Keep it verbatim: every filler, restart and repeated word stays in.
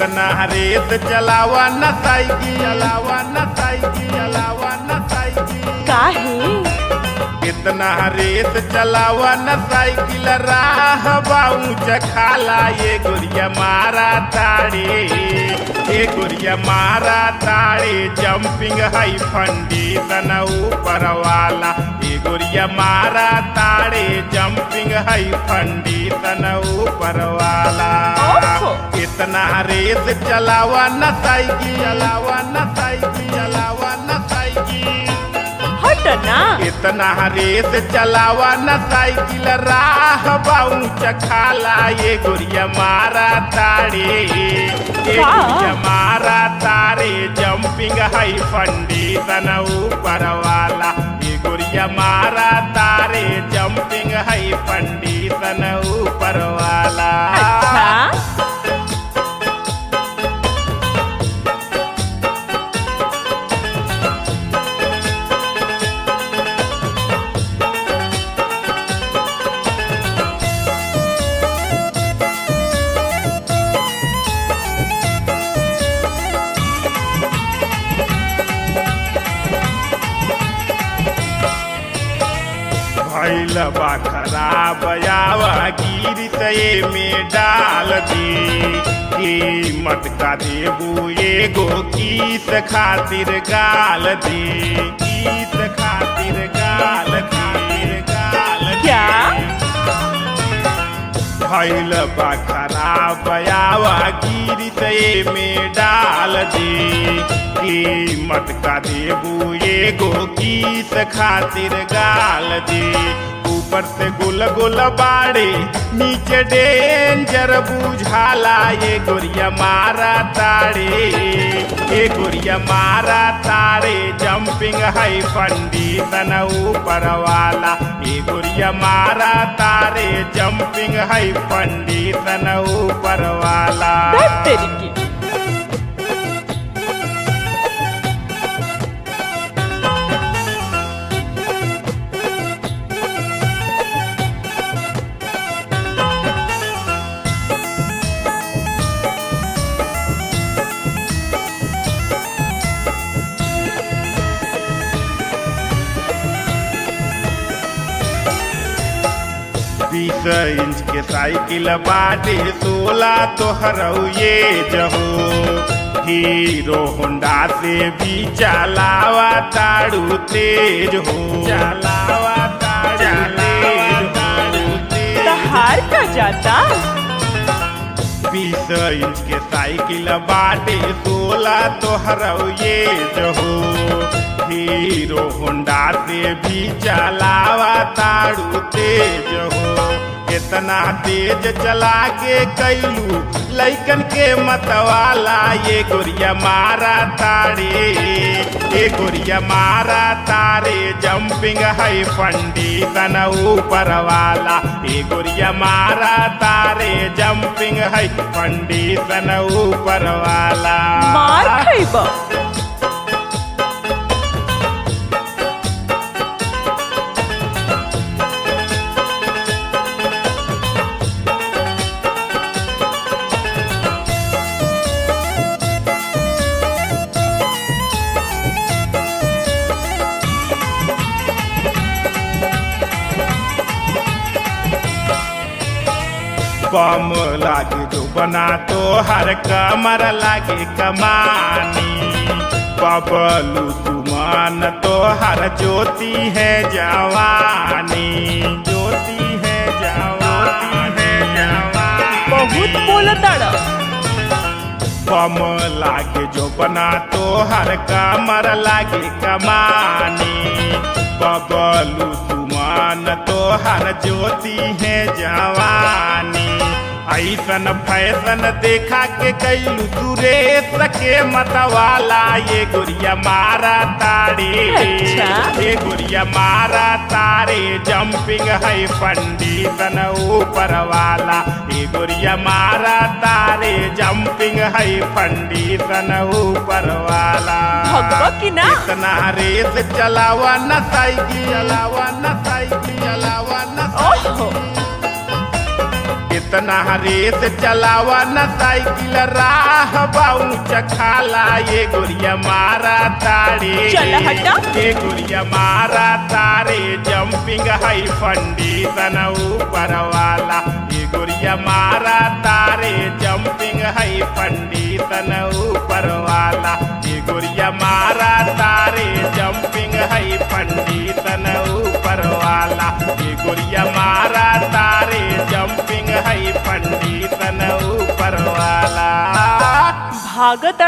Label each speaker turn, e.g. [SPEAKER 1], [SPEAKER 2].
[SPEAKER 1] इतना रेत चलावा न साइकिल चलावा न साइकिल चलावा न साइकिल
[SPEAKER 2] काहे
[SPEAKER 1] इतना रेत चलावा न साइकिल राह बाऊ चखाला ये गुड़िया मारा ताड़े ये गुड़िया मारा ताड़े जंपिंग हाई फंडी तना ऊपर वाला ये गुड़िया मारा ताड़े जंपिंग हाई फंडी तना ऊपर वाला इतना रेत चलावा न साइकिल चलावा न साइकिल चलावा न साइकिल
[SPEAKER 2] हटना
[SPEAKER 1] इतना रेत चलावा न साइकिल राह बाऊ चखाला ये गुड़िया मारा ताड़े ये गुड़िया मारा तारे जंपिंग हाई फंडी तना ऊपर वाला ये गुड़िया मारा तारे जंपिंग हाई फंडी तना ऊपर वाला
[SPEAKER 2] अच्छा
[SPEAKER 1] भैल बा खराब आवा गिरी तये में डाल दी कीमत का देबू एगो कीस खातिर गाल दी कीस खातिर गाल दी गाल
[SPEAKER 2] क्या
[SPEAKER 1] भैल बा खराब आवा गिरी तये में डाल दी कीमत का देबू एगो कीस खातिर गाल दी ऊपर से गुल गुल बाड़े नीचे डेंजर बुझाला ये गुड़िया मारा ताड़े ये गुड़िया मारा ताड़े जंपिंग हाई फंडी तना ऊपर वाला ये गुड़िया मारा तारे जंपिंग हाई फंडी तना ऊपर वाला बीस इंच के साइकिल बाटे सोलह तो हरौए जहो हीरो होंडा से भी चलावा ताड़ू तेज हो चलावा ताड़ू तेज
[SPEAKER 2] हार का जाता
[SPEAKER 1] बीस इंच के साइकिल बाटे सोलह तो हरौए जहो हीरो होंडा से भी चलावा ताड़ू तेज हो इतना तेज चला के कैलू लैकन के मतवाला ये गुड़िया मारा ताड़े ये गुड़िया मारा तारे जंपिंग हाई फंडी तना ऊपर वाला ये गुड़िया मारा तारे जंपिंग हाई फंडी तना ऊपर वाला
[SPEAKER 2] मार खइबा
[SPEAKER 1] बम लागे जो बना तो हर कमर लागे कमानी बबलू सुमान तो हर ज्योति है जवानी ज्योति है जवानी है जवानी
[SPEAKER 2] बहुत बोलताड़ा
[SPEAKER 1] बम लागे जो बना तो हर कमर लागे कमानी बबलू सुमान तो हर ज्योति है जवानी ऐसन फैशन देखा के कैलू सुरेश के मतवाला ये गुड़िया मारा ताड़े
[SPEAKER 2] अच्छा?
[SPEAKER 1] ये गुड़िया मारा तारे जंपिंग हाई फंडी तना ऊपर वाला ये गुड़िया मारा तारे जंपिंग हाई फंडी तना ऊपर वाला
[SPEAKER 2] भगवा की ना
[SPEAKER 1] इतना रेस चलावा न साइकिल चलावा न साइकिल चलावा न
[SPEAKER 2] ओहो
[SPEAKER 1] कितना रेस चलावा न साइकिल राह बाऊ चखाला ये गुड़िया मारा तारे
[SPEAKER 2] चल हटा।
[SPEAKER 1] ये गुड़िया मारा तारे जंपिंग है फंडीशन ऊपर वाला ये गुड़िया मारा तारे जंपिंग है फंडीशन ऊपर वाला ये गुड़िया मारा तारे जंपिंग है फंडीशन ऊपर वाला ये गुड़िया मारा तारे जंपिंग है फंडीशन ऊपर वाला
[SPEAKER 2] भागत